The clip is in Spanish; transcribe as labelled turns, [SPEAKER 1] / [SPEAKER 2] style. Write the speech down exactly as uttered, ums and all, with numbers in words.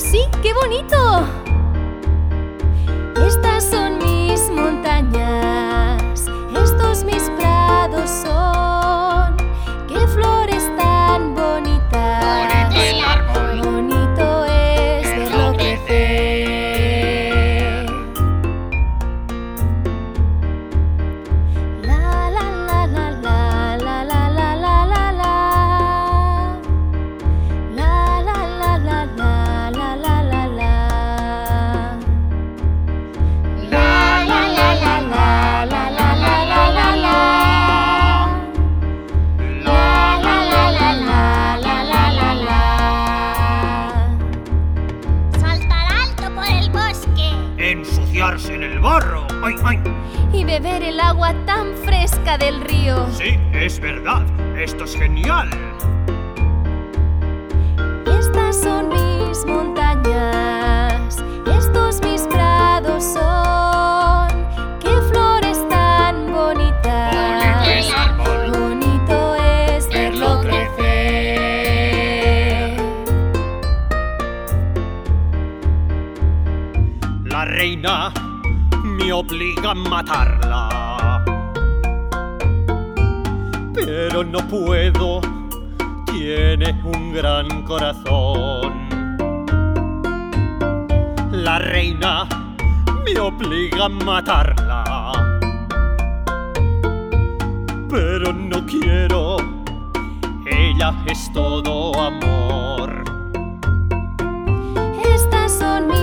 [SPEAKER 1] sí! ¡Qué bonito! Estas son mis montañas, estos mis prados son. ¡Qué flores tan bonitas!
[SPEAKER 2] Bonito el árbol.
[SPEAKER 1] Bonito es verlo crecer. La la la la la la la la la la la. La la la la la la la la la. La la la la la la la la la la la. La la la la la la la la la.
[SPEAKER 3] Saltar alto por el bosque.
[SPEAKER 2] Ensuciarse en el barro. ¡Ay, ay!
[SPEAKER 1] Y beber el agua tan fresca del río.
[SPEAKER 2] Sí, es verdad. Esto es genial.
[SPEAKER 1] Estas son mis montañas, estos mis prados son. ¡Qué flores tan bonitas!
[SPEAKER 2] Bonito el árbol.
[SPEAKER 1] Bonito es verlo crecer.
[SPEAKER 2] La reina me obliga a matarla, pero no puedo. Tiene un gran corazón. La reina me obliga a matarla, pero no quiero. Ella es todo amor.
[SPEAKER 1] Estas son mis